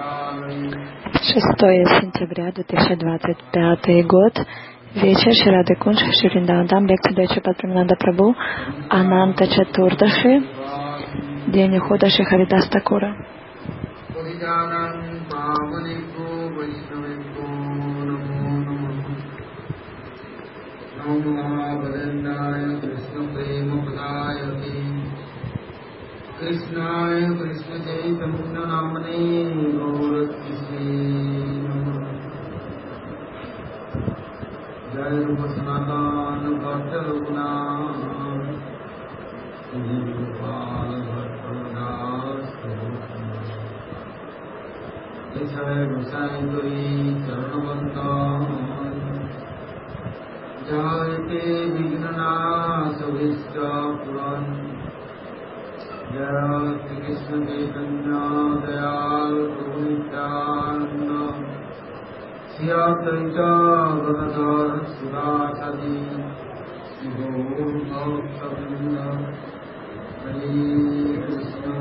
сентября 2025 год. Вечер Шрады Кунж Шририндавандам. Лекция Дойче Падпрамананда Прабху. Ананта Чатурдаши. День ухода Шри Харидас Такура. Krishna Krishna Chaitanya Namane Gaurakrishna Jai Rupa Sanatana Bhatta Rupana Jai Bhattavdas Jai Gosai Guri Charanavanta Jai Te Vignana Savishta Puran Jai Krishna Chaitanya Dayal Prabhu Nityananda Shri Advaita Gadadhar Sivasadi Shri Gaur Bhakta-vrinda Hare Krishna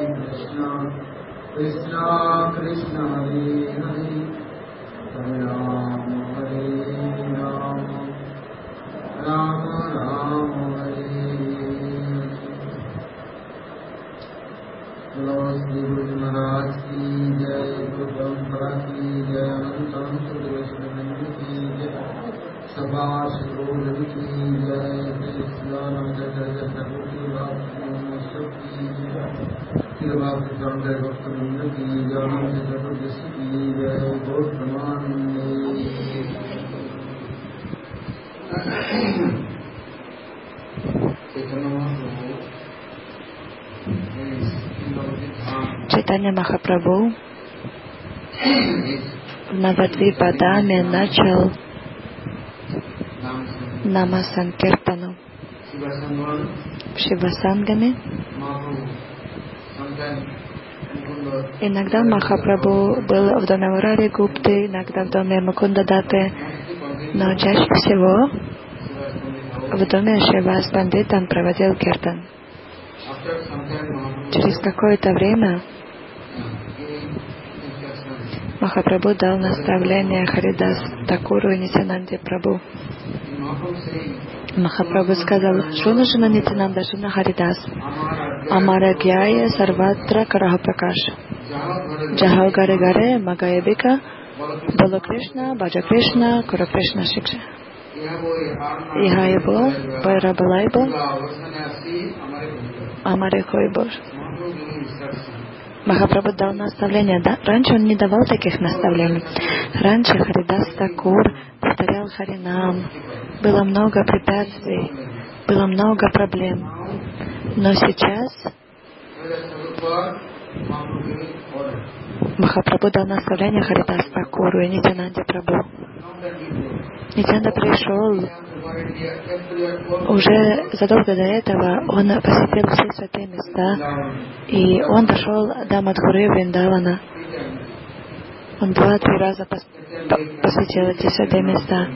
Krishna Krishna Hare Hare Hare Rama Hare Rama Rama Rama Hare Shri Guru Maharaj ki jai, Guru Parampara ki jai, Anantam Sri Vaishnava ki jai, Sabha Shri ki jai, Krishna Namacharya Thakur ki Bhakti Namostak ki jai, Shri Bhakti Chandra Bhakta Vrinda ki jai, Ananta Chaturdasi ki jai, Gaur Pramanande. Чайтанья Махапрабху в Навадвипадаме начал Намасанкиртану в Шивасангаме. Иногда Махапрабху был в доме Мурари Гупты, иногда в доме Мукунда Даты, но чаще всего в доме Шивас Пандит он проводил киртан. Через какое-то время Махапрабху дал наставление Харидас Такуру и Нитянанде Прабху. Махапрабху сказал: Шуна Шуна Нитянанда Шуна Харидас Амара Гьяя Сарватра Караха Пракаш Джахау Гаре Гаре Магая Бика Бала Кришна Баджа Кришна Кура Кришна Шикша Ихайбо Байрабалайбо Амаре Хойбор. Махапрабху дал наставления. Да? Раньше он не давал таких наставлений. Раньше Харидас Такур повторял Харинам. Было много препятствий, было много проблем. Но сейчас Махапрабху дал наставление Харидас Такуру и Нитянанде Прабху. Нитянанда пришел уже задолго до этого, он посетил все святые места, и он дошел до Мадхуры Вриндавана. Он 2-3 раза посетил эти святые места.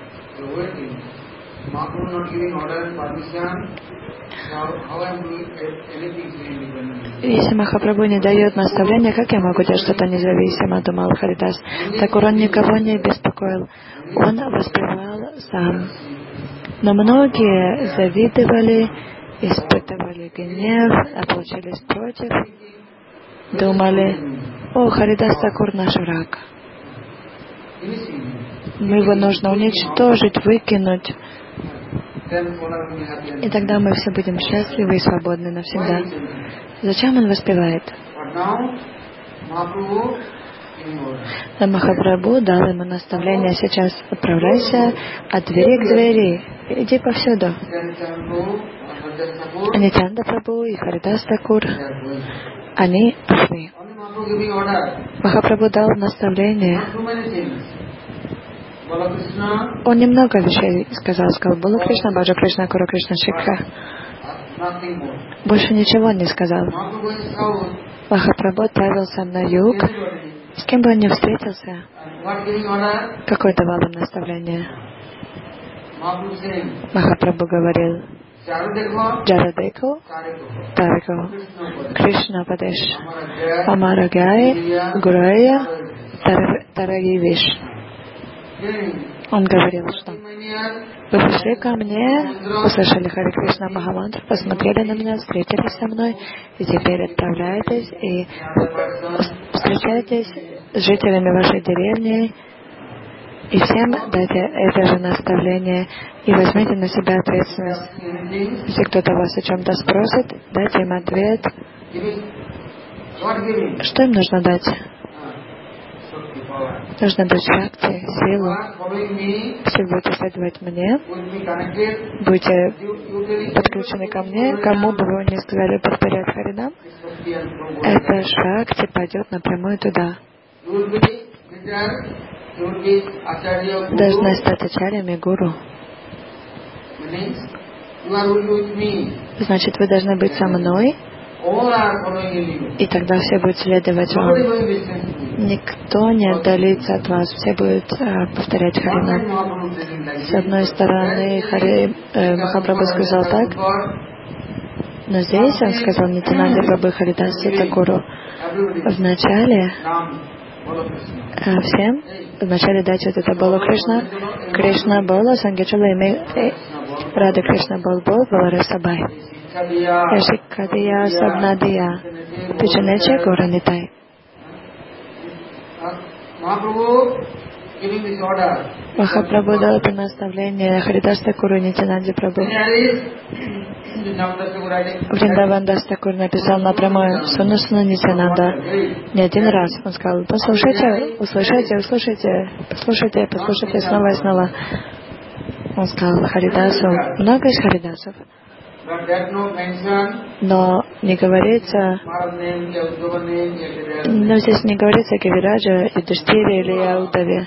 Если Махапрабху не дает наставления, как я могу делать что-то независимо, думал Харидас. Так он никого не беспокоил. Он воспевал сам. Но многие завидовали, испытывали гнев, ополчились против, думали: о, Харидас Такур наш враг. Его нужно уничтожить, выкинуть. И тогда мы все будем счастливы и свободны навсегда. Зачем он воспевает? Но Махапрабху дал ему наставление: сейчас отправляйся от двери к двери, иди повсюду. Нитянанда Прабху и Харидас Такур, они пошли. Махапрабху дал наставление. Он немного вещей сказал Бала Кришна, Баджа Кришна, Кура Кришна Шикха. Больше ничего не сказал. Махапрабху отправился на юг. С кем бы он ни встретился, какое давал им наставление? Махапрабху говорил: Jaradeko, Tareko, Krishna Padеш, Амарагай, Гурая, Тарагивиш. Он говорил, что вы пришли ко мне, услышали Харе Кришна Махамантру, посмотрели на меня, встретились со мной, и теперь отправляетесь и встречаетесь с жителями вашей деревни, и всем дайте это же наставление, и возьмите на себя ответственность. Если кто-то вас о чем-то спросит, дайте им ответ. Что им нужно дать? Нужно дать шакти, силу. Если будете следовать мне, будете подключены ко мне, кому бы вы ни сказали повторять Харинам, эта шакти пойдет напрямую туда. Должны стать ачарьями гуру. Значит, вы должны быть со мной, и тогда все будут следовать вам. Никто не отдалится от вас, все будут повторять Харинам. С одной стороны, Махапрабху сказал так, но здесь он сказал Нитянанде Прабху Харидасе Такуру. Вначале всем, вначале дать вот это Боло Кришна, Кришна Боло, Сангичала имя Рада Кришна Бол Бол, Баларе Сабай. Яшикадия Сабнадия, Пичанече Горанитай. Махапрабху дал это наставление Харидас Такуру и Нитянанде Прабху. Вриндаван Дас Такур написал напрямую Сунусну Нитянанда не один раз. Он сказал, послушайте, послушайте снова и снова. Он сказал Харидасу, много из Харидасов. Но не говорится, но здесь не говорится о Кавираджа, Юдхиштире или Яудаве.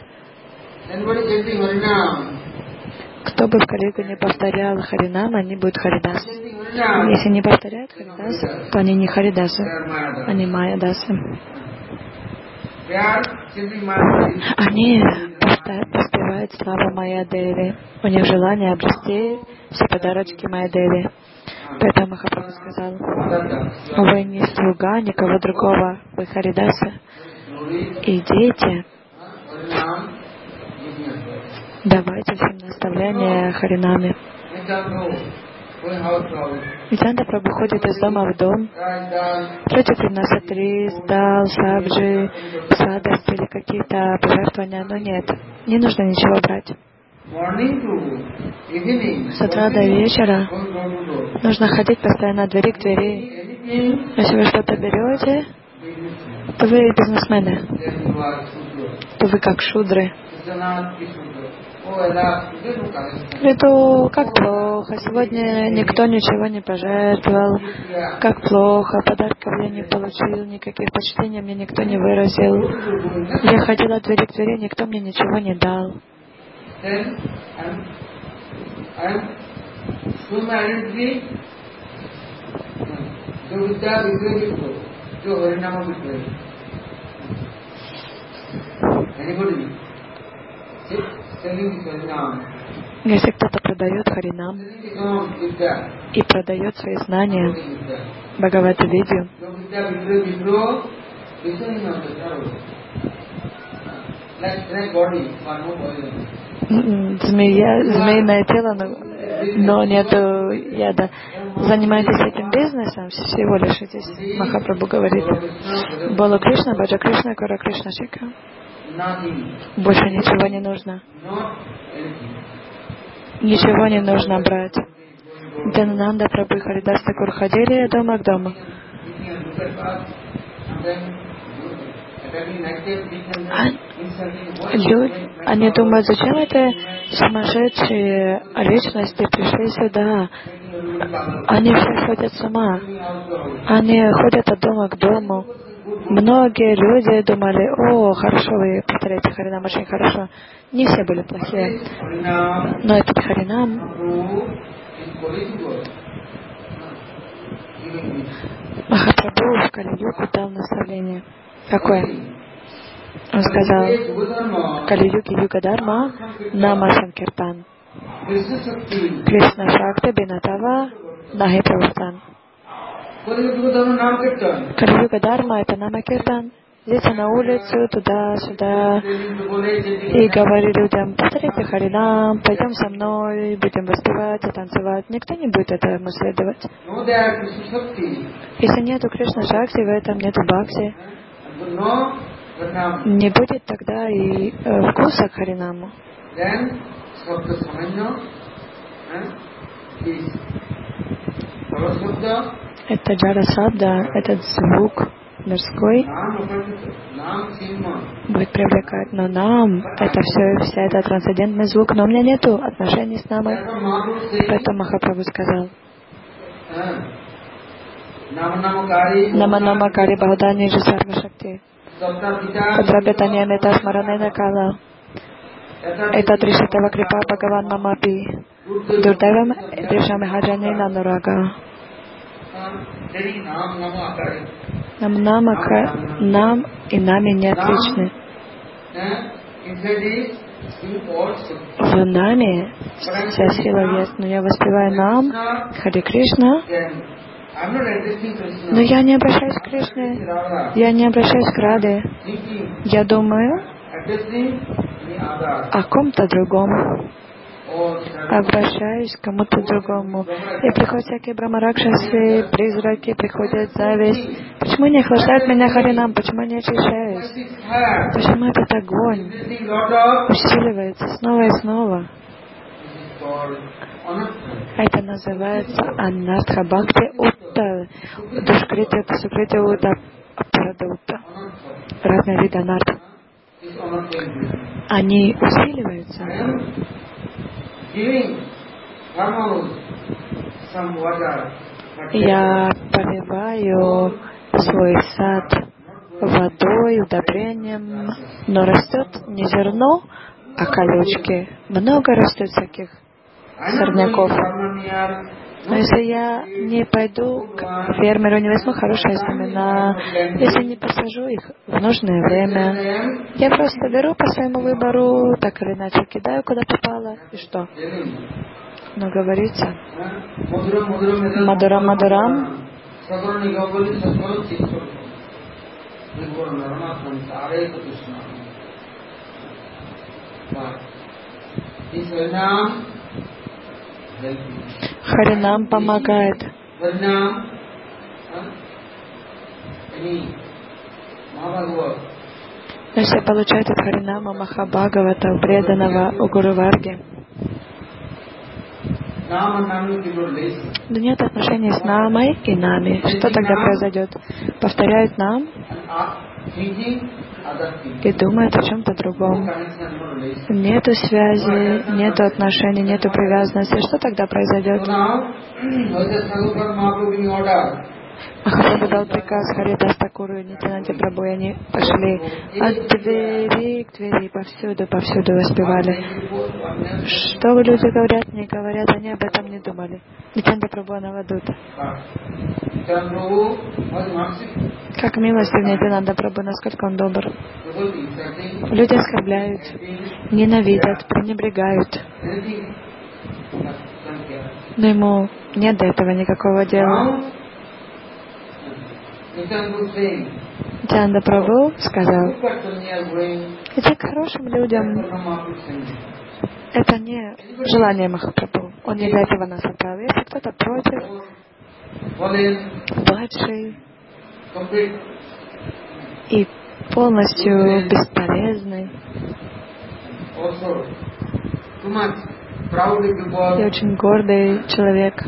Кто бы в Калигу не повторял Харинам, они будут Харидас. Если не повторяют Харидас, то они не Харидасы, они Майядасы. Они поспевают славу Майя-Деви. У них желание обрести все подарочки Майя-Деви. Поэтому Махапрабху сказал, вы не слуга никого другого, вы Харидасы. Идите, давайте всем наставления Харинаме. Нитянанда Прабху ходит из дома в дом, люди приносят рис, дал, сабджи, сладости или какие-то пожертвования, но нет, не нужно ничего брать. С утра до вечера нужно ходить постоянно от двери к двери. Если вы что-то берете, то вы бизнесмены, то вы как шудры. Это как плохо. Сегодня никто ничего не пожертвовал. Как плохо. Подарков я не получил, никаких почтений мне никто не выразил. Я ходила от двери к двери, никто мне ничего не дал. Если кто-то продает Харинам и продает свои знания Бхагавата-видью, змеиное тело, но нету яда. Занимайтесь этим бизнесом, всего лишитесь. Махапрабху говорит, Бола Кришна, Баджа Кришна, Кора Кришна Шика. Больше ничего не нужно. Ничего не нужно брать. Нитянанда Прабху и Харидас Такур ходили от дома к дому. Они думают, зачем это сумасшедшие личности пришли сюда. Они все ходят с ума. Они ходят от дома к дому. Многие люди думали, о, хорошо, вы повторяете Харинам, очень хорошо. Не все были плохие. Но этот Харинам Махапрабху в Кали-югу дал наставление. Какое? Он сказал, Кали-юги юга-дарма, нама санкиртан. Krishna Shakti Binatava Nahi Pravustan. Кали-юга Дharma — это Намакиртан. Дети на улицу, туда-сюда, и говори людям: повторите Харинам, пойдем со мной, будем воспевать и танцевать. Никто не будет этому следовать. Если нету Кришна Шакти, в этом нету Бхакти, не будет тогда и вкуса к Харинаму. Это Джара Сабда, этот звук мирской будет привлекать, но нам это все, вся эта трансцендентный звук, но у меня нету отношений с намой. Поэтому Махапрабху сказал: Наманамакари Бхавдани Джисарва Шакти Хадрабетания Мета Смаранена Кала Это Тришитава Крипа Бхагаван Мамапи Дурдевам Тришами Хаджани Нанурага. Нам и нами не отличны. В нами вся сила есть, но я воспеваю нам, Хари Кришна, но я не обращаюсь к Кришне, я не обращаюсь к Раде. Я думаю о ком-то другом, обращаюсь к кому-то другому. И приходят всякие брамаракшасы, призраки, приходят зависть. Почему не охлаждают меня Харинам? Почему не очищаюсь? Почему этот огонь усиливается снова и снова? Это называется Анартха Бхакти Утта, Душкрити, Сукрити Утта, Апарадутта. Разные виды анарт. Они усиливаются. Я поливаю свой сад водой, удобрением, но растет не зерно, а колючки. Много растет всяких сорняков. Но если я не пойду к фермеру, не возьму хорошие семена, если не посажу их в нужное время, я просто беру по своему выбору, так или иначе кидаю, куда попало, и что? Но говорится, Мадурам, Харинам помогает. Если получают от Харинама Махабхагавата, у преданного, у Гуру Варги, но нет отношений с намой и нами. Что тогда произойдет? Повторяют нам и думают о чем-то другом. Нету связи, нету отношений, нету привязанности. Что тогда произойдет? Махапрабху дал приказ Харидас Такуру и Нитянанде Прабху, и они пошли от двери к двери, повсюду воспевали. Что люди говорят, не говорят, они об этом не думали. Нитянанда Прабху Навадута. Как милостив Нитянанда Прабху, насколько он добр. Люди оскорбляют, ненавидят, пренебрегают. Но ему нет до этого никакого дела. Нитянанда Прабху сказал: идти к хорошим людям. Это не желание Махапрабху. Он не для этого нас отправил. Если кто-то против, падший и полностью бесполезный, и очень гордый человек,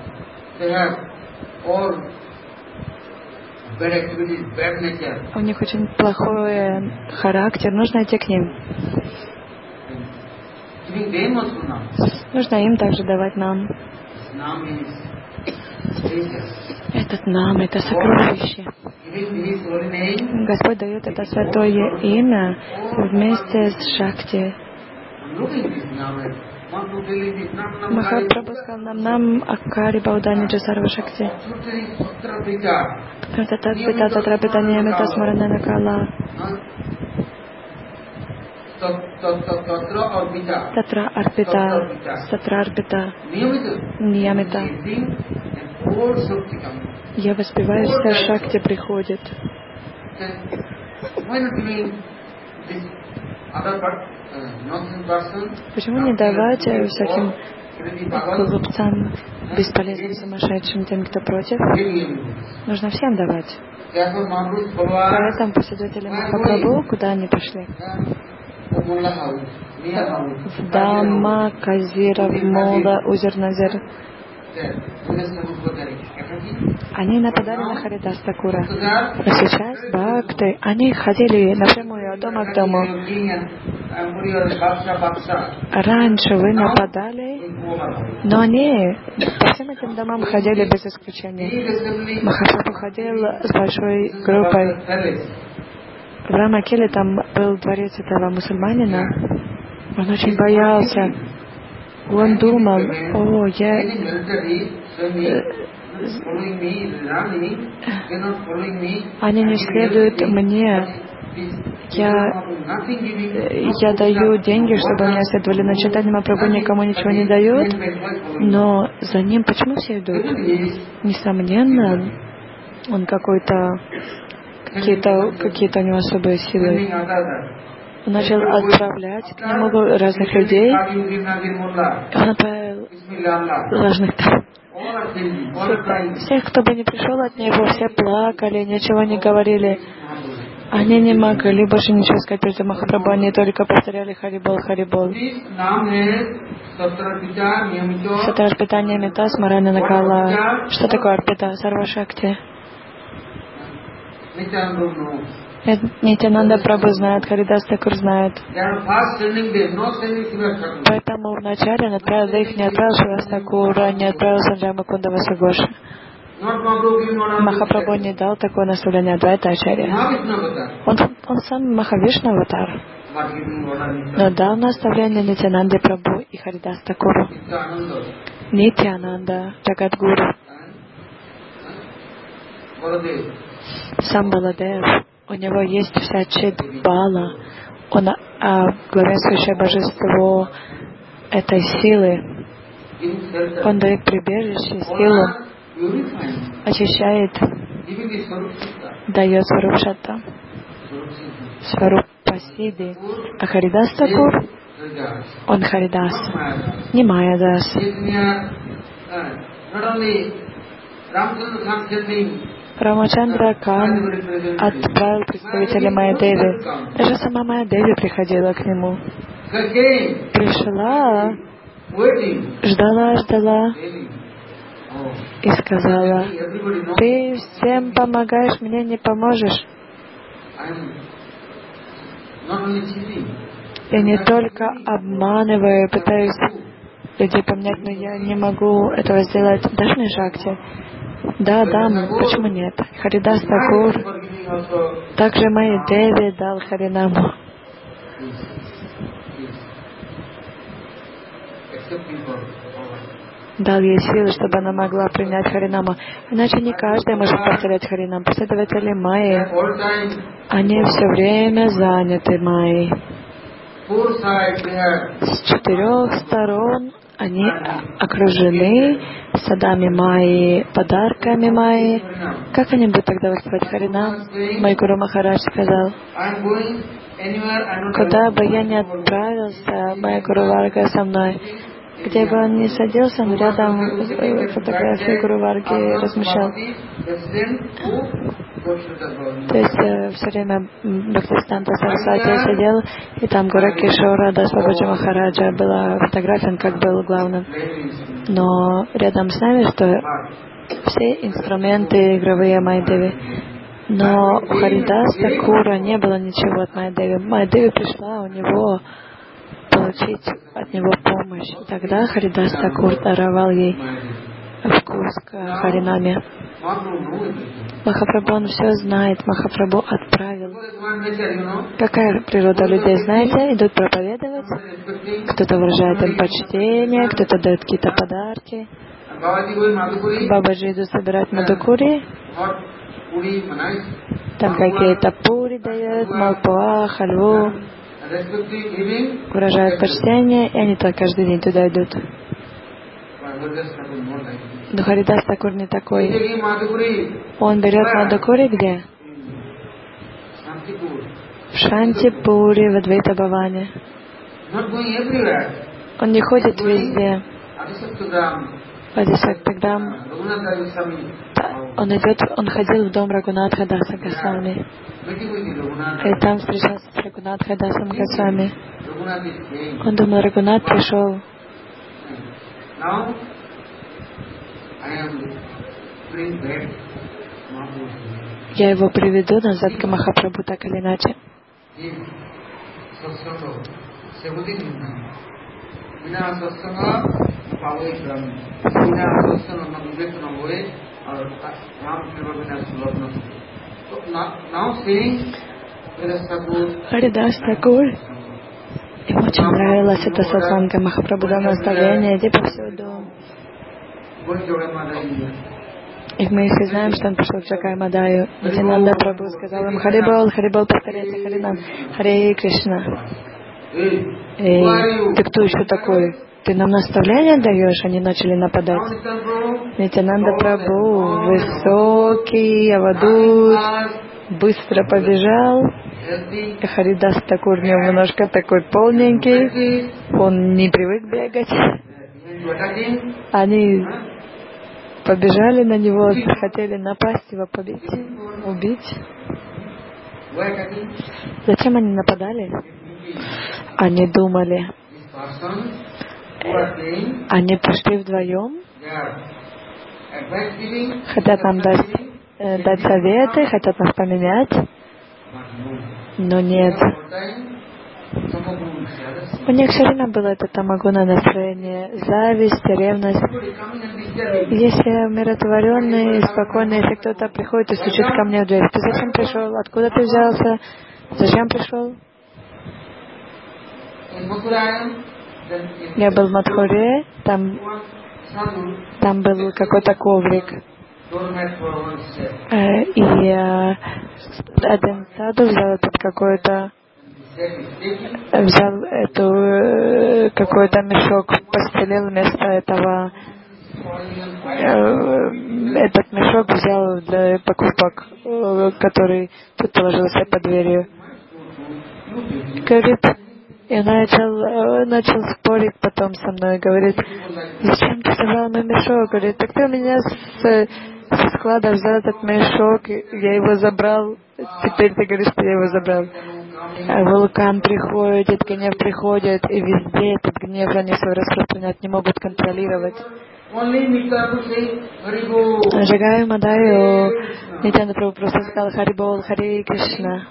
у них очень плохой характер, нужно идти к ним. Нужно им также давать нам. Этот нам, это сокровище. Господь дает это святое имя вместе с Шакти. Махапрабху сказал нам Акари Баудани Джасарва Шакти. Татра Арпита, Сатра Арпита, Ньямита. Я воспеваю, вся Шакти приходит. Почему не давать всяким глупцам, бесполезным, сумасшедшим, тем, кто против? Нужно всем давать. Поэтому последователи Махапрабху, куда они пошли? В Дама, Казира, в Молда, Узер-Назер. Они нападали на Харидас Такура. Но сейчас бхакты, они ходили напрямую от дома к дому. Раньше вы нападали, но они по всем этим домам ходили без исключения. Махапрабху ходил с большой группой. В Рамакеле там был дворец этого мусульманина. Он очень боялся. Он думал, они не следуют мне. Я даю деньги, чтобы меня следовали, но Чайтанья Махапрабху никому ничего не дает. Но за ним почему все идут? Несомненно, он какие-то у него особые силы. Он начал отправлять к нему разных людей. Он отправил разных всех, кто бы не пришел от него, все плакали, ничего не говорили. Они не могли больше ничего сказать перед Махапрабху, они только повторяли Харибол, Харибол. Сатра Арпита, Ньямита, Смарана Накала. Что такое Арпита? Сарва Шакти. Нитянанда Прабху знает, Харидас Такур знает. Поэтому вначале он отправил их, не отправил Шивас Такура, не отправил Санджай Мукунда Васагоши. Махапрабху не дал такое наставление Адвайта Ачарья. Он сам Махавишну аватар, но дал наставление Нитянанде Прабху и Харидас Такуру. Нитянанда, Джагадгуру, сам Баладев. У него есть вся чит Бала. Он главенствующее божество этой силы. Он дает прибежище, силу, очищает, дает Сварупшата, Сварупасиди. А Харидас Такур, он Харидас, не Майядас. Рамачандра Кан отправил представителя Майядеви. Даже сама Майядеви приходила к нему. Пришла, ждала и сказала: ты всем помогаешь, мне не поможешь. Я не только обманываю, пытаюсь людей поменять, но я не могу этого сделать даже на Шакти. Да, почему нет? Харидас Такур, также Майядеви дал Харинаму. Дал ей силы, чтобы она могла принять Харинаму. Иначе не каждый может повторять Харинам. Последователи Майи, они все время заняты Майей. С 4 сторон они окружены садами Майи, подарками Майи. Как они будут тогда воспевать Харинам? Мой Гуру Махарадж сказал: куда бы я ни отправился, моя Гуру Варга со мной. Где бы он ни садился, он рядом фотографии Гуру Варги размещал. То есть все время Бхактисиданта Сарасвати сидел, и там Гура Кишора Дас Бабаджи Махараджа была фотография, он как был главным. Но рядом с нами, что все инструменты игровые Майядеви. Но у Харидас Такура не было ничего от Майядеви. Майядеви пришла у него получить от него помощь. И тогда Харидас Такур даровал ей вкус к Харинаме. Махапрабху, он все знает. Махапрабху отправил. Какая природа людей, знаете? Идут проповедовать. Кто-то выражает им почтение, кто-то дает какие-то подарки. Бабаджи идут собирать мадхукури. Там какие-то пури дают, малпуа, хальву. выражают почтение, и они так каждый день туда идут. Но Харидас Такур не такой. Он берет Мадхукури где? В Шантипуре, в Адвайта Бхаване. Он не ходит везде. Адисактаграм. Он ходил в дом Рагунатха Даса Госвами. И там встречался с Рагунатхой Дасом Госвами. Он думал, Рагунат пришел. Я его приведу назад к Махапрабху так или иначе. Харидас Такур, ему очень нравилось это сатсанга. Махапрабху дал наставление, иди повсюду. И мы все знаем, что он пришел в Джагай Мадаю. Нитянанда Прабху сказал им: Харибол, Харибол, повторяйте Харинам, Харе Кришна. Ты кто еще такой? Ты нам наставление даешь? Они начали нападать. Нитянанда Прабху, высокий, авадут, быстро побежал. Харидас Такур немножко такой полненький. Он не привык бегать. Они побежали на него, хотели напасть, его побить, убить. Зачем они нападали? Они думали. Они пришли вдвоем, хотят нам дать советы, хотят нас поменять, но нет. У них все время было это тамагуна настроение, зависть, ревность. Если умиротворенный, спокойный, если кто-то приходит и стучит ко мне в дверь: ты зачем пришел? Откуда ты взялся? Зачем пришел? Я был в Мадхуре, там был какой-то коврик. И один саду взял какой-то мешок, постелил вместо этого. Этот мешок взял для покупок, который тут положился под дверью. Говорит, и он начал спорить потом со мной. Говорит: зачем ты забрал мой мешок? Говорит: так ты у меня со склада взял этот мешок, я его забрал, теперь ты говоришь, что я его забрал. Вулкан приходит, гнев приходит, и везде этот гнев они свой распространять не могут контролировать. Джагай Мадаю Нитянанда Прабху просто сказал: Харибол, Харе Кришна.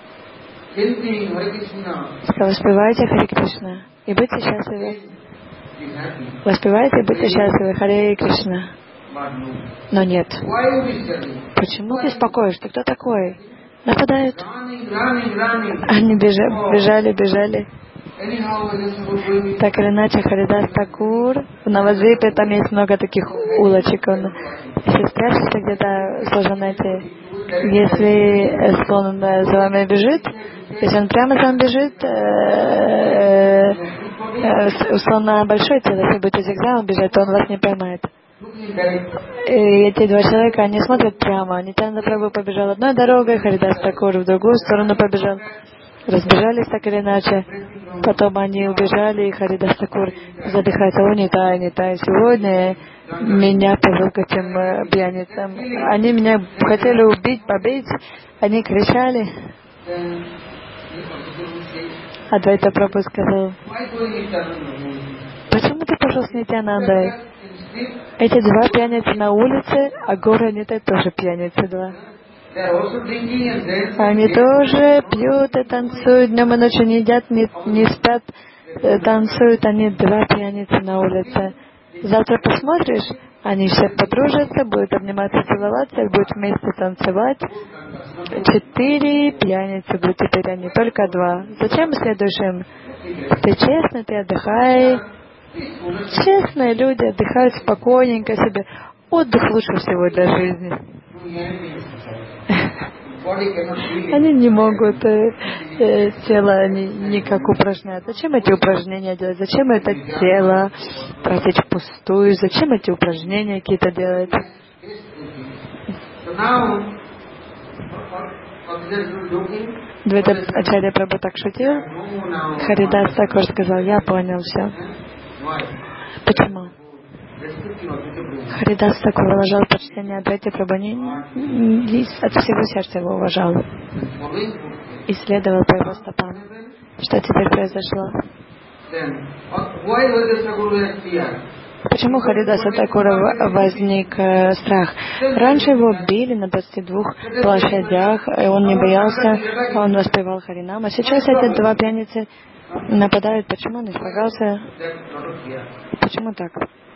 Сказал: воспевайте Харе Кришна и будьте счастливы. Воспевайте и будьте счастливы, Харе Кришна. Но нет. Почему беспокоишь? Ты кто такой? Нападают. Они бежали. Так или иначе, Харидас Такур, в Навадвипе там есть много таких улочек. Если спрячешься где-то в Слажанете, если слон за вами бежит, если он прямо за вами бежит, у слона большое тело, если будете зигзагом бежать, то он вас не поймает. И эти два человека, они смотрят прямо. Нитянанда Прабху побежал одной дорогой, Харидас Такур в другую сторону побежал. Разбежались так или иначе. Потом они убежали, и Харидас Такур задыхается: о, не тай, сегодня меня повел к этим пьяницам. Они меня хотели убить, побить. Они кричали. Адвайта Прабху сказал: почему ты пошел с Нитянандой? Эти два пьяницы на улице, а горы Нитай тоже пьяницы два. Они тоже пьют и танцуют, днем и ночью не едят, не спят, танцуют. Они два пьяницы на улице. Завтра посмотришь, они все подружатся, будут обниматься, целоваться, будут вместе танцевать. 4 пьяницы будут теперь, а не только 2. Зачем следуешь им? Ты честный, ты отдыхай. Честные люди отдыхают спокойненько себе. Отдых лучше всего для жизни. Они не могут. тело никак упражняет. Зачем эти упражнения делать? Зачем это тело тратить впустую? Зачем эти упражнения какие-то делать? Двета Ачарья Прабху так шутил. Харидас Такур сказал: я понял все. Почему? Харидас Такур уважал почтение Адвайты Прабху, от всего сердца его уважал и следовал по его стопам. Что теперь произошло? Почему Харидаса Такура возник страх? Раньше его били на 22 площадях, и он не боялся, он воспевал Харинам. А сейчас эти два пьяницы нападают. Почему он испугался? Почему так?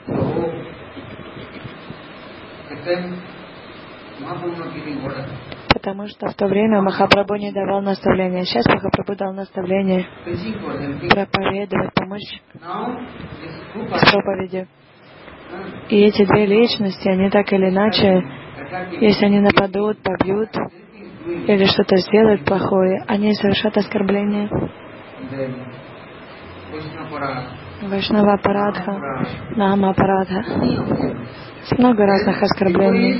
Потому что в то время Махапрабху не давал наставления. Сейчас Махапрабху дал наставление проповедовать, помочь с проповедью. И эти две личности, они так или иначе, если они нападут, побьют или что-то сделают плохое, они совершат оскорбление. Вайшнава Парадха, Нама Парадха. Много разных оскорблений.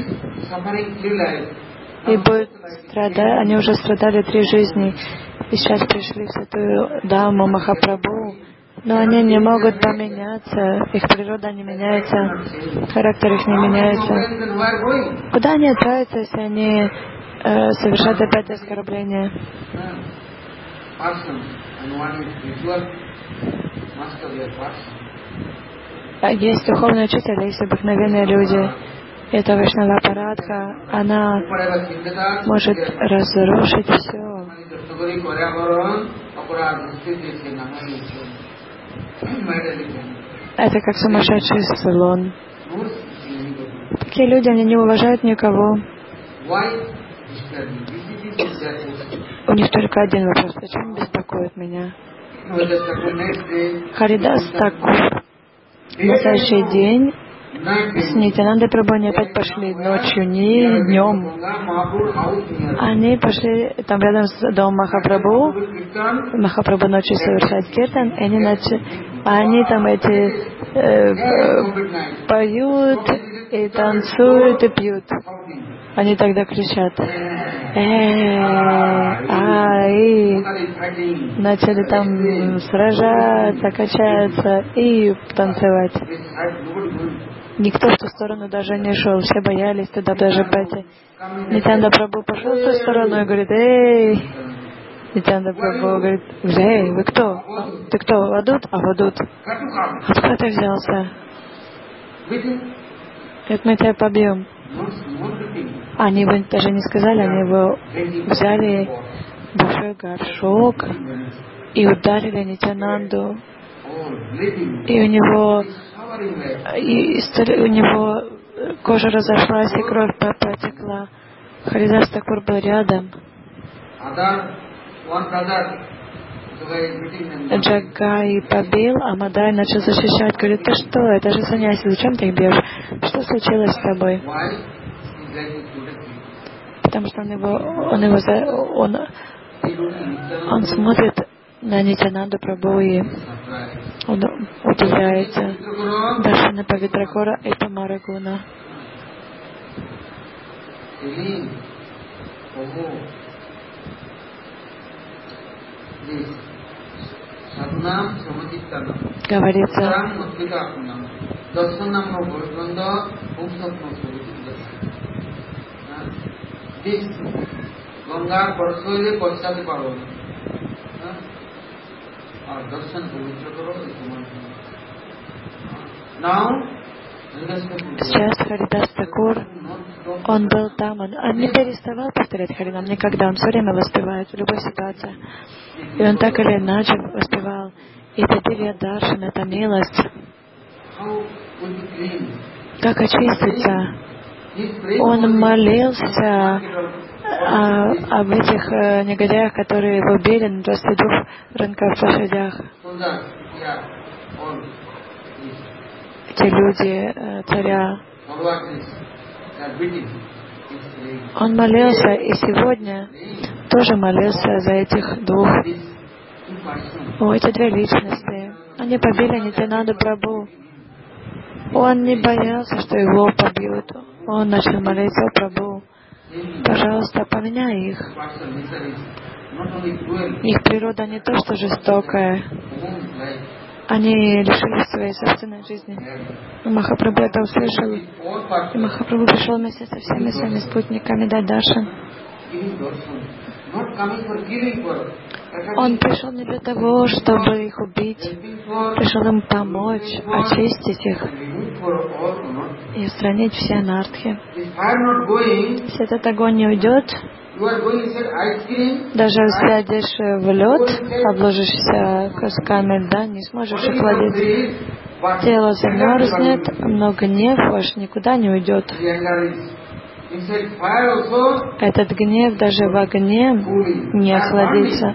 И будут страдать, они уже страдали 3 жизни, и сейчас пришли в святую Даму Махапрабху, но они не могут поменяться, их природа не меняется, характер их не меняется. Куда они отправятся, если они совершат опять оскорбление? Есть духовный учитель, есть обыкновенные люди. Это Вайшнава Парадха, она может разрушить все. Это как сумасшедший слон. Такие люди, они не уважают никого. У них только один вопрос: почему беспокоит меня? Харидас Такур на следующий день с Нитьянандой Прабху они опять пошли ночью, не днем. Они пошли там рядом с домом Махапрабху. Махапрабху ночью совершает киртан, и они там поют, и танцуют, и пьют. Они тогда кричат: начали там сражаться, качаться и танцевать. Никто в ту сторону даже не шел, все боялись туда даже пойти. Нитьянанда Прабху пошел в ту сторону и говорит: Нитьянанда Прабху говорит: вы кто? Ты кто, Вадут? Вадут. Откуда ты взялся? Говорит: мы тебя побьем. Они его даже не сказали, они его взяли большой горшок и ударили Нитьянанду. И у него кожа разошлась, и кровь потекла. Харидас Такур был рядом. Джагай побил, а Мадай начал защищать. Говорит: ты что, это же саньяси, зачем ты их бьешь? Что случилось с тобой? Потому что он смотрит на Нитьянанду Прабху, и он удивляется. Даршана Павитракора и Тамарагуна. Говорится, сейчас Харидас Такур, он был там, он не переставал повторять Харинам никогда, он все время воспевает в любой ситуации. И он так или иначе воспевал. И это Дивья Даршан, это милость. Как очиститься? Он молился об этих негодяях, которые его били на 22 рынках лошадях. Эти люди царя, Он молился и сегодня тоже молился за этих двух. Эти две личности. Они побили Нитьянанду Прабху. Он не боялся, что его побьют. Он начал молиться: о Прабху, пожалуйста, поменяй их. Их природа не то, что жестокая. Они лишились своей собственной жизни. Махапрабху это услышал. И Махапрабху пришел вместе со всеми своими спутниками дать даршан. Он пришел не для того, чтобы их убить. Пришел им помочь, очистить их и устранить все анархи. Если этот огонь не уйдет, даже сядешь в лед, обложишься кусками льда, не сможешь охладить. Тело замерзнет, но гнев ваш никуда не уйдет. Этот гнев даже в огне не охладится.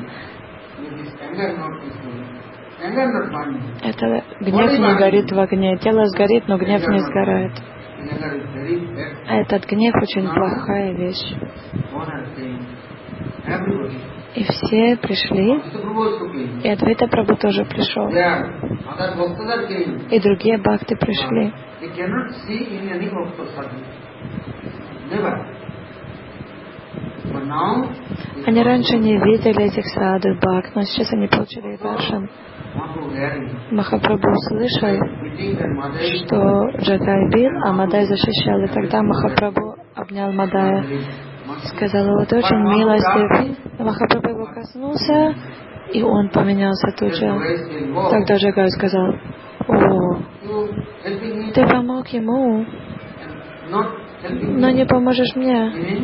Это гнев не горит в огне. Тело сгорит, но гнев не сгорает. Этот гнев очень плохая вещь. И все пришли, и Адвайта Прабху тоже пришел, и другие бхакты пришли. Они раньше не видели этих саду бхакт, но сейчас они получили даршан. Махапрабху услышал, что Джагай бил, а Мадай защищал, и тогда Махапрабху обнял Мадая. Сказал: вот очень милостив. Махапрабху его коснулся, и он поменялся тут же. Тогда Джагай сказал: о, ты помог ему, но не поможешь мне.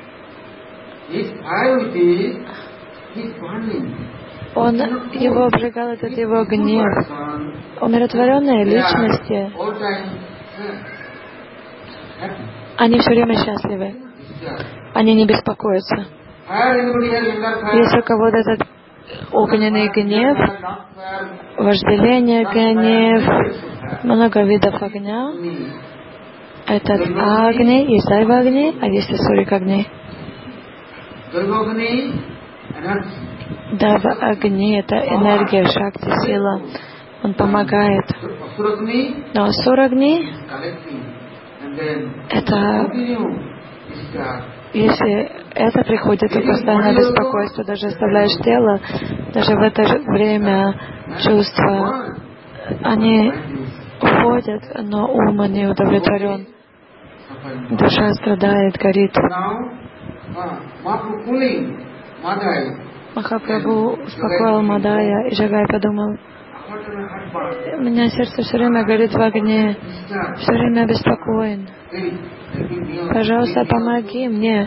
Он его обжигал, этот его гнев. Умиротворенные личности, они все время счастливы. Они не беспокоятся. Если у кого-то этот огненный гнев, вожделение, гнев, много видов огня. Этот Агни, есть Дайва Агни, а есть Асурик Агни. Дайва Агни — это энергия, шакти, сила. Он помогает. Но Асур Агни — это если это приходит, то постоянное беспокойство, даже оставляешь тело, даже в это же время чувства, они уходят, но ум не удовлетворен. Душа страдает, горит. Махапрабху успокоил Мадая, и Джагай подумал: у меня сердце все время горит в огне, все время обеспокоен. Пожалуйста, помоги мне.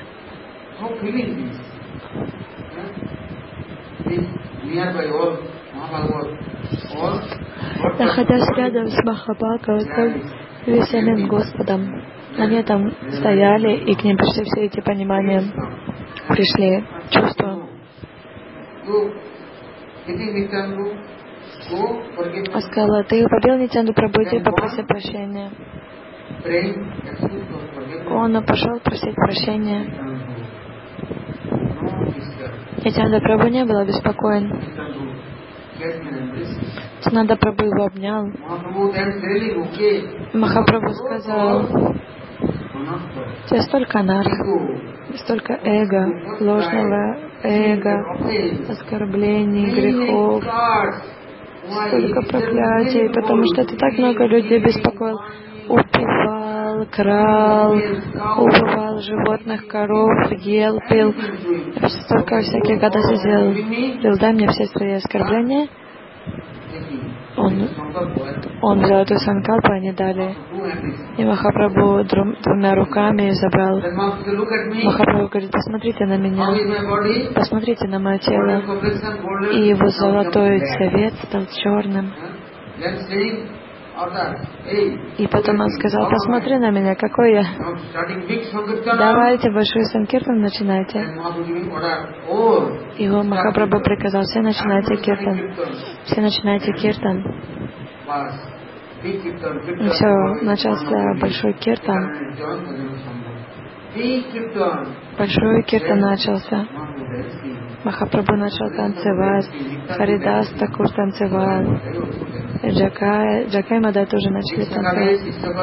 Находясь рядом с Махабхагаватом, весельным Господом, они там стояли, и к ним пришли все эти понимания, пришли чувства. А сказала: ты побил Нитьянанду Прабху, и попроси прощения. Он пошел просить прощения. Нитьянанда Прабху не был обеспокоен. Нитьянанда Прабху его обнял. Махапрабху сказал: у тебя столько анархии, столько эго, ложного эго, оскорблений, грехов, столько проклятий, потому что ты так много людей беспокоил. Убивал, крал, убивал животных, коров, ел, пил. Столько всяких гадостей сделал. Дай мне все свои оскорбления. Он взял эту санкалпу, они дали. И Махапрабху двумя руками забрал. Махапрабху говорит: посмотрите на меня, посмотрите на мое тело. И его золотой цвет стал черным. И потом он сказал: посмотри на меня, какой я. Давайте большой санкиртан начинайте. И Махапрабху приказал: все начинайте киртан. Все начинайте киртан. И все, начался большой киртан. Большой киртан начался. Махапрабху начал танцевать, Харидас Такур танцевал, Джакай Мадай тоже начали танцевать.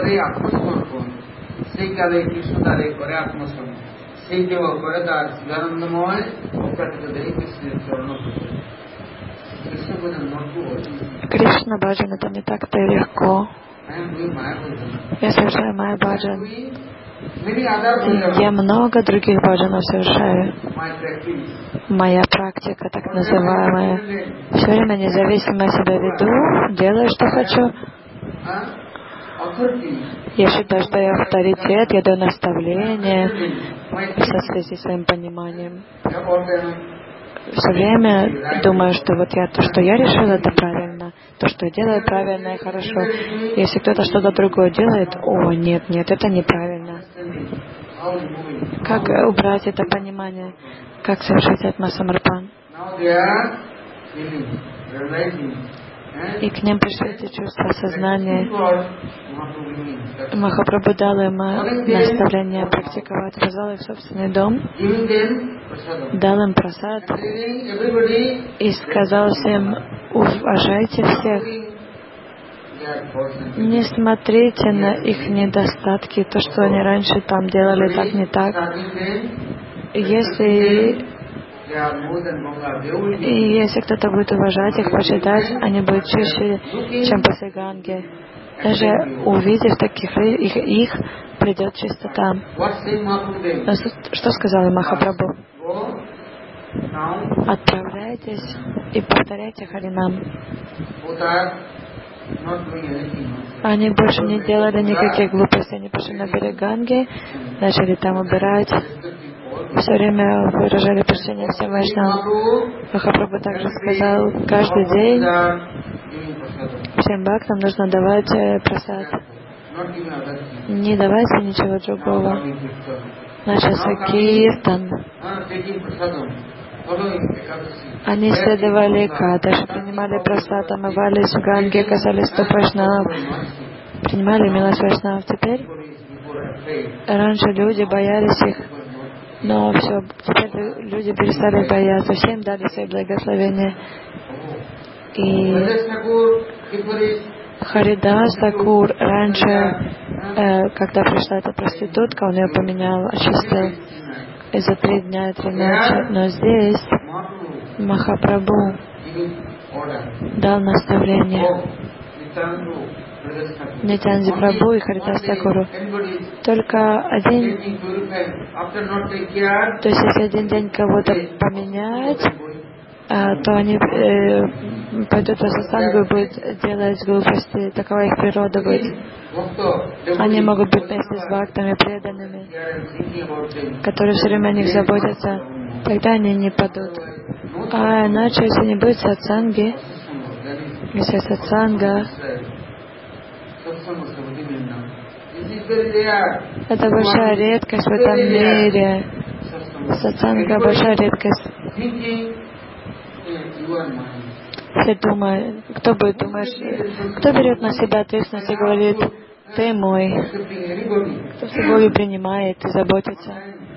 Кришна баджан это не так-то легко. Я совершаю Майя баджан. Я много других баджанов совершаю. Моя практика, так называемая, все время независимо себя веду, делаю, что хочу. Я считаю, что я авторитет, я даю наставления в связи с своим пониманием. Все время думаю, что вот то, что я решил, это правильно. То, что я делаю, правильно и хорошо. Если кто-то что-то другое делает, нет, это неправильно. Как убрать это понимание? Как совершить атма-самарпан? И к ним пришли эти чувства сознания. Махапрабху дал им наставление практиковать, позвал их в собственный дом, дал им прасад и сказал всем: уважайте всех, не смотрите на их недостатки, то, что они раньше там делали так, не так. Если кто-то будет уважать их, почитать, они будут чище, чем после Ганги. Даже увидев таких их придет чистота. Что сказал Махапрабху? Отправляйтесь и повторяйте Харинам. Они больше не делали никаких глупостей. Они пошли на берег Ганги, начали там убирать. Все время выражали почтение всем вайшнавам. Махапрабху также сказал, каждый день всем бхактам нужно давать прасад. Не давайте ничего другого. Начался киртан. Они следовали Экадаши, принимали прасад, омывались в Ганге, касались стоп вайшнавов, принимали милость вайшнавов. Теперь раньше люди боялись их, но все, теперь люди перестали бояться, всем дали свои благословения. И Харидас Такур раньше, когда пришла эта проститутка, он ее поменял, очистил и за 3 дня и 3 ночи. Но здесь Махапрабху дал наставление Нитянанди Прабху и Харидас Такуру. Только один, то есть если один день кого-то поменять, то они пойдут в сатсангу и будут делать глупости. Такова их природа будет. Они могут быть вместе с бхактами, преданными, которые все время о них заботятся. Тогда они не падут. А иначе, если не будет сатсанги, если сатсанга, это большая редкость в этом мире. Сатсанга — большая редкость. Все думают, кто будет думать, кто берет на себя ответственность и говорит: ты мой, кто с любовью принимает и заботится.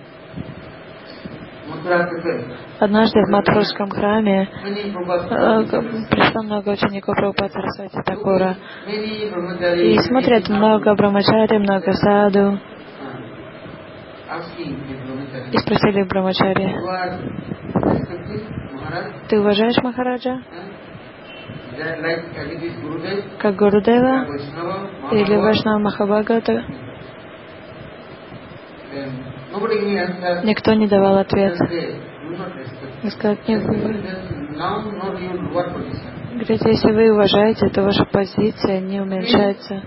Однажды в Мадхурском храме пришло много учеников Прабхупады Сарасвати Такура. И смотрят, много брамачари, много саду. И спросили брамачари: ты уважаешь Махараджа? Как Гурудева? Или Вайшнава Махабхагавата? Никто не давал ответ. И сказать: нет. Говорит, если вы уважаете, то ваша позиция не уменьшается.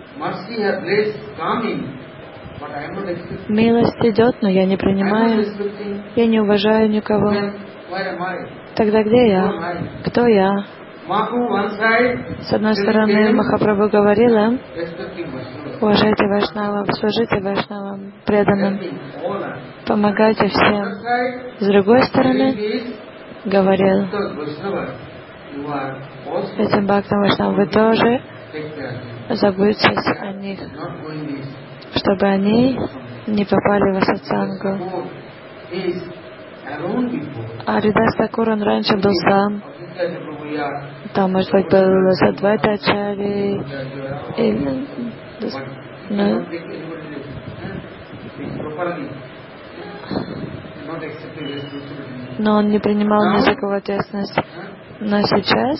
Милость идет, но я не принимаю. Я не уважаю никого. Тогда где я? Кто я? С одной стороны, Махапрабху говорила: уважайте вайшнавов, служите вайшнавам, преданным, помогайте всем. С другой стороны, говорил этим бхактам вайшнавам: вы тоже заботитесь о них, чтобы они не попали в Асатсангу. А Харидас Такур, он раньше был сам. Там, может быть, был Садвайта Ачарьи, но он не принимал ни за кого ответственность. Но сейчас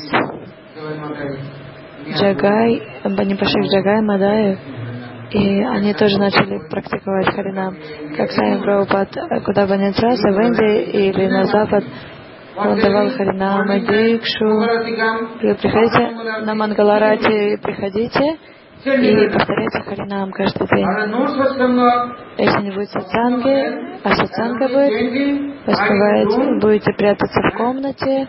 Джагай, они пошли к Джагай, Мадаю, и они тоже начали практиковать Харинам. Как Сами Прабхупад, куда бы ни отправился, в Индии или на Запад, он давал Харинам и Дикшу. Говорил, приходите на Мангаларати, приходите и повторяйте Харинам каждый день. Если не будет сатсанги, а сатсанга будет, воспеваете, будете прятаться в комнате,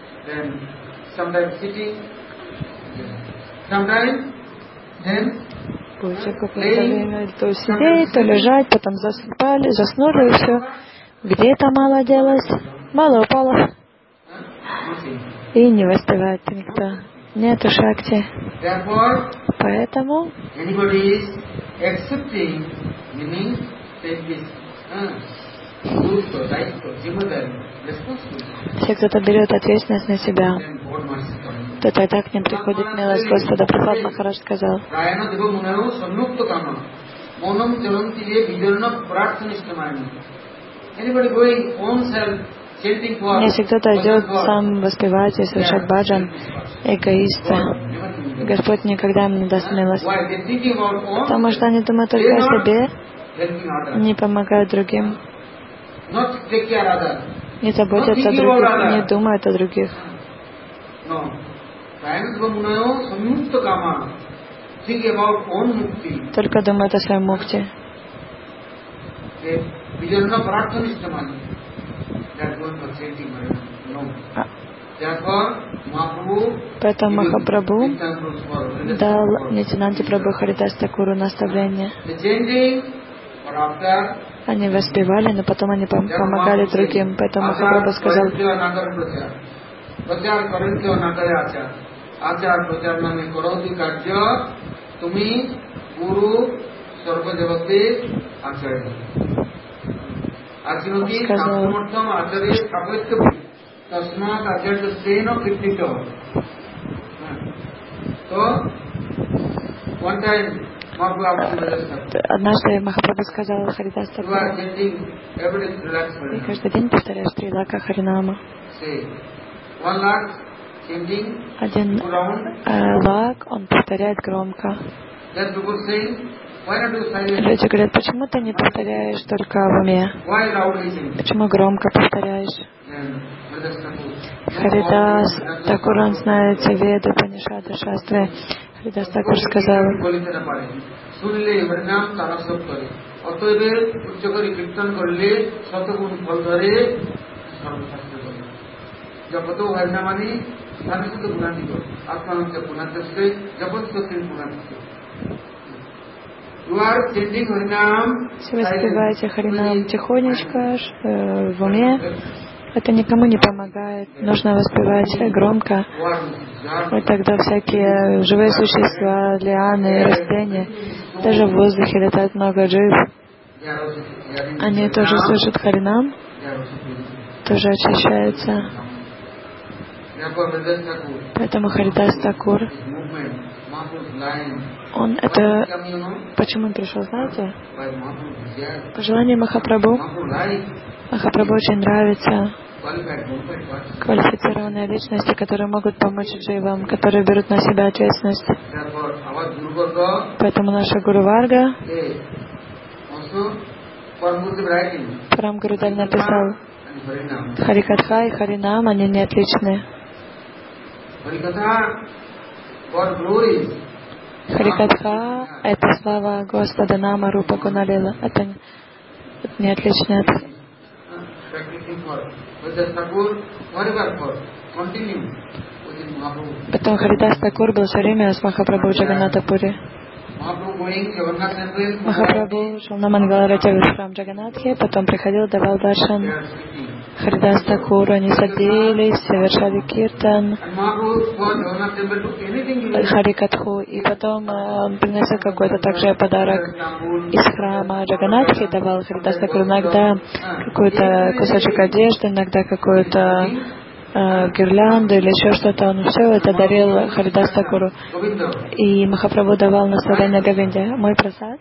будете какое-то время то сидеть, то лежать, потом заснули и все. Где это мало делось? Мало упало. И не воспевает никто. Нету шакти. Поэтому все, кто-то берет ответственность на себя, то тогда к ним приходит милость Господа. Прабхупад Махарадж сказал: если кто-то идет сам воспевать и совершать баджан, эгоисты, Господь никогда им не даст милость. Потому что они думают только о себе, не помогают другим, не заботятся о других, не думают о других. Только думают о своем мукте. Поэтому Махапрабху дал Нитянанде Прабху Харидас Такуру наставление. Они воспевали, но потом они помогали другим. Поэтому Махапрабху сказал: однажды Махапрабху сказал Харидас Такуру: и каждый день повторяешь 3 лака Харинама. 1 лак он повторяет громко. Люди говорят: почему ты не повторяешь только в уме? Почему громко повторяешь? Харидас Такур, он знает Веды, Панишады, Шастры. Харидас Такур сказал: если вы воспеваете Харинам тихонечко, в уме, это никому не помогает. Нужно воспевать громко. И тогда всякие живые существа, лианы, растения, даже в воздухе летает много джив. Они тоже слышат Харинам, тоже очищаются. Поэтому Харидас Такур, он это... Почему он пришел, знаете? По желанию Махапрабху. Махапрабху очень нравится квалифицированные личности, которые могут помочь дживам, которые берут на себя ответственность. Поэтому наша Гуру Варга, Парам Гурудев написал: Харикатха и Харинам, они не отличны. Харикатха — это слава Господа, Нама, Рупа, Гуналила. Это не отличные от... Потом Харидас Такур был все время с Махапрабху в Джаганнатапуре. Махапрабху шел на Мангаларати в храм Джаганнатхи, потом приходил, давал даршан. Харидас Такур, они садились, совершали киртан, Харикатху, и потом он приносил какой-то также подарок из храма Джаганатхи, давал Харидас Такур иногда какой-то кусочек одежды, иногда какую-то гирлянду или еще что-то. Он все это дарил Харидас Такуру. И Махапрабху давал наслаждение Говинде. Мой прасад.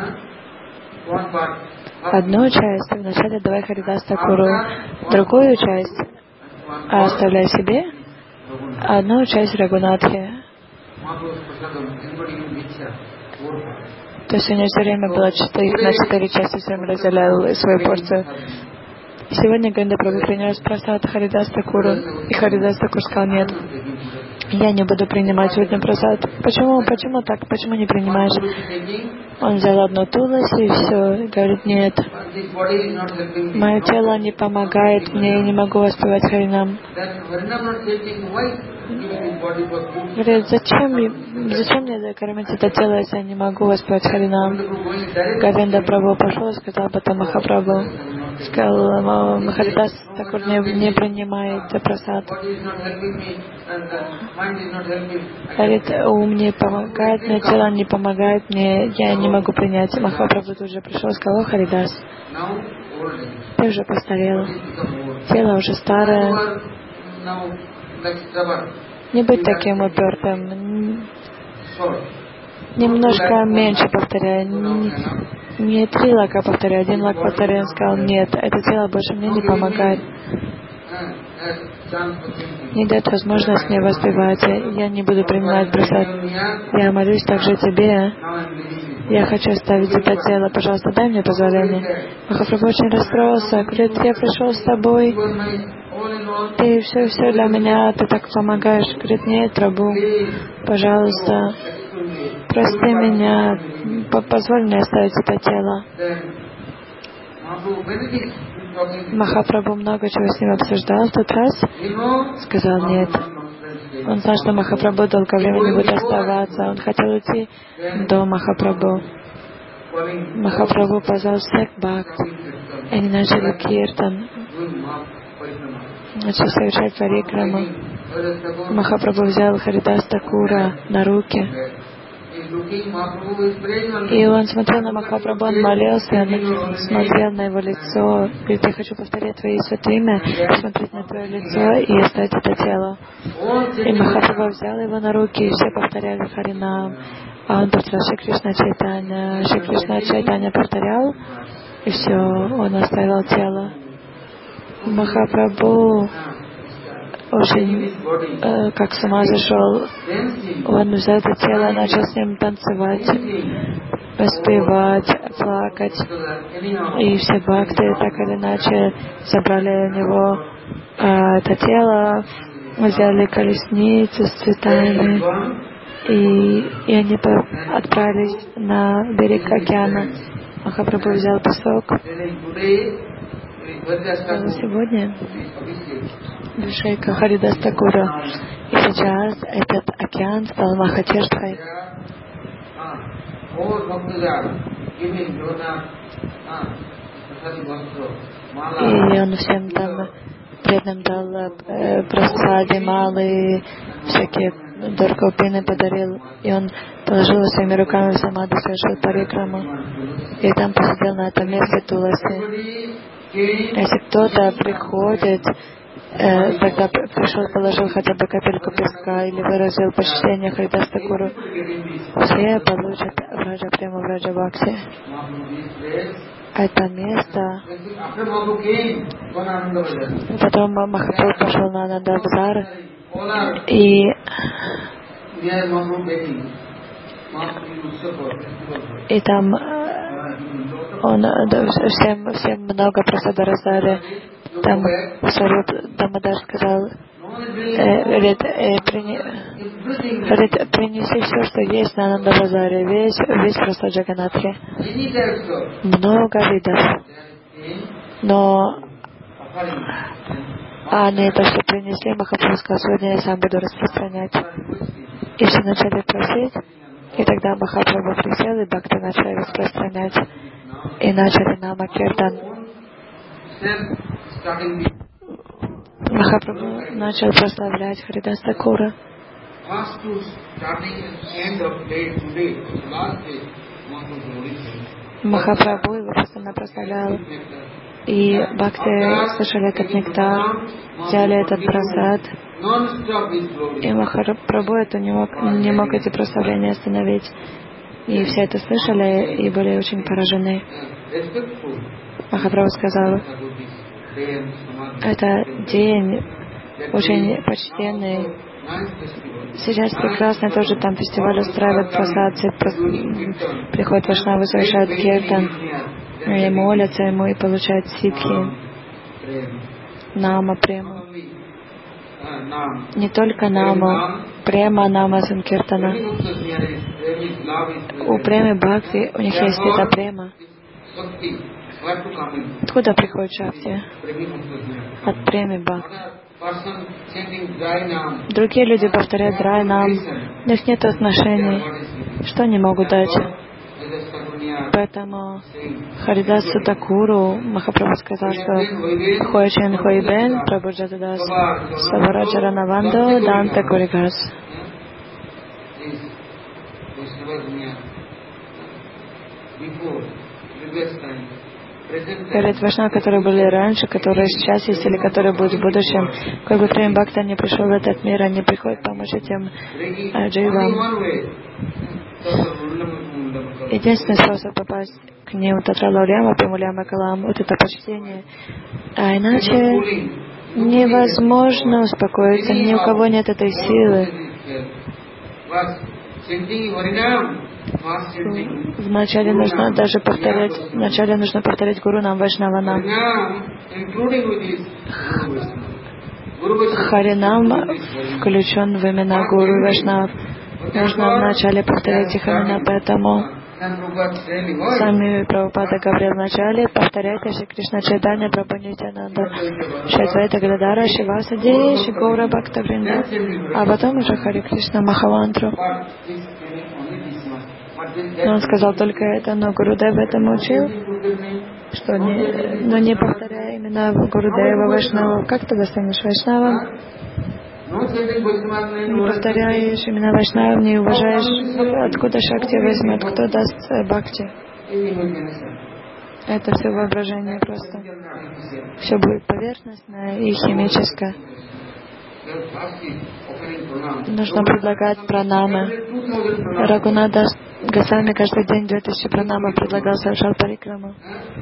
Одну часть вначале давай Харидас Такуру, другую часть оставляй себе, а одну часть Рагунатхе. То есть у него все время было на 4 части, все время разделял свою порцию. Сегодня Говинда Прабху принес прасад Харидас Такуру, и Харидас Такур сказал: нет, я не буду принимать сегодня прасад. Почему так? Почему не принимаешь? Он взял одну туласи и все. И говорит: нет, мое тело не помогает мне, я не могу воспевать Харинам. Говорит: зачем мне кормить это тело, если я не могу воспевать Харинам? Говинда Прабху пошел и сказал об этом Махапрабху. Сказал: Харидас Такур не принимает прасад. Говорит: ум не помогает мне, тело не помогает мне, я не могу принять. Махапрабху тут же пришел и сказал: Харидас, ты уже постарел, тело уже старое, не будь таким упертым, немножко меньше повторяй, не 3 лака повторяй, 1 лак повторяй. Он сказал: нет, это тело больше мне не помогает, не дает возможность мне воспевать, я не буду принимать прасад. Я молюсь также тебе, я хочу оставить это тело, пожалуйста, дай мне позволение. Махапрабху очень расстроился, говорит: я пришел с тобой, ты все для меня, ты так помогаешь. Говорит: нет, Прабху, пожалуйста, прости меня, позволь мне оставить это тело. Махапрабху много чего с ним обсуждал в тот раз. Сказал: нет. Он знал, что Махапрабху долгое время не будет оставаться. Он хотел уйти до Махапрабху. Махапрабху позвал всех бхакт. Они начали киртан, начали совершать парикраму. Махапрабху взял Харидас Такура на руки. И он смотрел на Махапрабху, он молился, он смотрел на его лицо. Говорит: я хочу повторять твое святое имя, смотреть на твое лицо и оставить это тело. И Махапрабху взял его на руки, и все повторяли Харинам. А он повторял Шри Кришна Чайтанья. Шри Кришна Чайтанья повторял, и все, он оставил тело. Махапрабху очень как с ума зашел. Он взял это тело, начал с ним танцевать, воспевать, плакать. И все бхакты так или иначе забрали у него это тело, взяли колесницы с цветами, и они отправились на берег океана. Махапрабху взял песок. Сегодня Вишайка Харидас Такура. И сейчас этот океан стал Махатештхой. И он всем там преданным дал прасади, малы, всякие дуркопины подарил. И он положил его своими руками в самаду, совершил парикраму. И там посидел на этом месте Туласи. Если кто-то приходит, тогда пришел, положил хотя бы капельку песка или выразил почтение Харидас Такуру, все получат Враджа Прему, Враджа Бхакти. Это место. Потом Махапрабху пошел на Ананда-базар, и там он всем много просада раздали. Там Сваруб Дамодар сказал: говорит, принеси все, что есть на Ананда-базаре, весь просад Джаганатхи. Много видов. Но они это все принесли. Махапрабху сказал: сегодня я сам буду распространять. И все начали просить. И тогда Махапрабху присел, и бхакты начали распространять. И начали Нама Киртан. Махапрабху начал прославлять Харидас Такура. Махапрабху его постоянно прославлял. И бхакты слышали этот нектар, взяли этот прасад. И Махапрабху это не мог эти прославления остановить. И все это слышали и были очень поражены. Махапрабху сказал, это день очень почтенный. Сейчас прекрасно тоже там фестиваль устраивает прасад, приходят вайшнавы, совершают киртан, и молятся ему и получают ситхи, нама, прему. Не только наму, према, нама, санкиртана. У премы бхакти, у них есть эта према. Откуда приходит шакти? От премы бхакти. Другие люди повторяют драй нам, у них нет отношений, что они могут дать. Поэтому Харидасу Такуру Махапрабху сказал, что Хоячен Хойбен Прабhuджатадас Савараджаранаванду Данта Гуригас. Перед вайшнавами, которые были раньше, которые сейчас есть или которые будут в будущем, как бы Прем Бхакта не пришел в этот мир, они приходят помочь этим дживам. Единственный способ попасть к ним — Татралауляма, Пимуляма, Калам, вот это почтение. А иначе невозможно успокоиться, ни у кого нет этой силы. Вначале нужно даже повторять Гурунам, Вайшнаванам. Харинам включен в имена Гуру и Вайшнав. Нужно вначале повторять их имена, поэтому сами Прабхупада говорил вначале, повторяйте Шри Кришна Чайтанья Прабху Нитьянанда, Шри Адвайта Гададара, Шивасади, Шри Гаура Бхакта Вринда, а потом уже Хари Кришна Махамантру. Но он сказал только это, но Гурудев этому учил, что не повторяя имена Гурудева Вайшнава. Как ты достанешь Вайшнава? Не повторяешь имена Вайшнава, не уважаешь, откуда Шакти возьмет, кто даст Бхакти. Это все воображение просто. Все будет поверхностное и химическое. Нужно предлагать пранамы. Рагунада Госвами каждый день 2000 пранамов предлагал, совершал парикраму.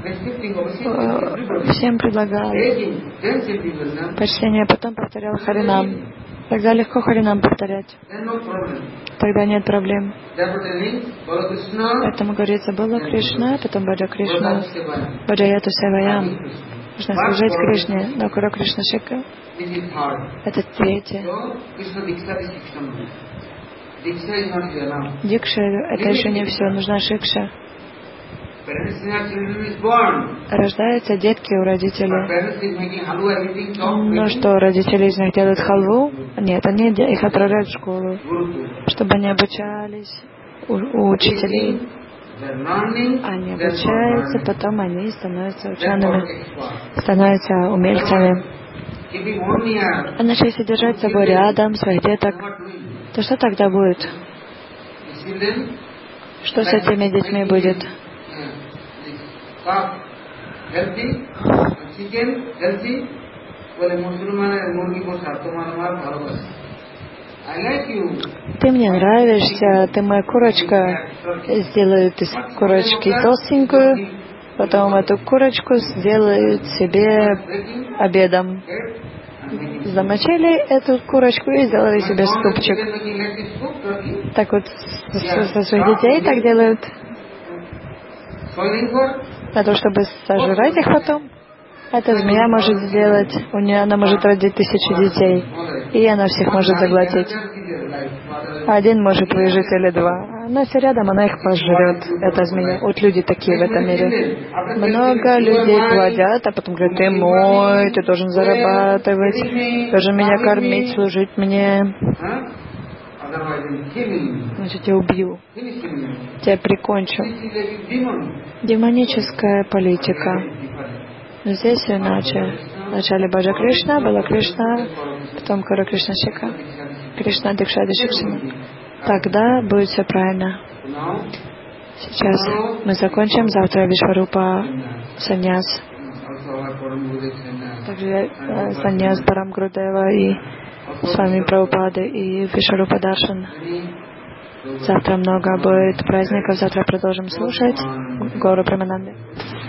Всем предлагал почтение, потом повторял Харинам. Тогда легко Харинам повторять. Тогда нет проблем. Поэтому говорится Бала Кришна, потом Баджа Кришна, Баджаяту Севаям. Нужно служить Кришне, но Кура Кришна Шика. Это третье. Дикша — это еще не все, нужна шикша. Рождаются детки у родителей. Ну что, родители из них делают халву? Нет, они их отправляют в школу, чтобы они обучались у учителей. Они обучаются, потом они становятся учеными, становятся умельцами. А если держать с собой рядом своих деток, то что тогда будет? Что с этими детьми будет? Ты мне нравишься, ты моя курочка. Сделают из курочки толстенькую, потом эту курочку сделают себе обедом. Замочили эту курочку и сделали себе супчик. Так вот со своих детей так делают. Для того, чтобы сожрать их потом. Эта змея может сделать, она может родить 1000 детей, и она всех может заглотить. Один может выжить или 2. Она все рядом, она их пожрет, эта змея. Вот люди такие в этом мире. Много людей плодят, а потом говорят: ты мой, ты должен зарабатывать, должен меня кормить, служить мне. Значит, я убью. Тебя прикончу. Демоническая политика. Но здесь иначе. Вначале Баджа Кришна, Бала Кришна, потом Кара Кришна Шика, Кришна Дикшади Шикшина. Тогда будет все правильно. Сейчас мы закончим. Завтра Вишварупа Саньяс. Также Саньяс Парам Гурудева и с вами Прабхупады и Вишварупа Даршан. Завтра много будет праздников. Завтра продолжим слушать Гуру Премананды.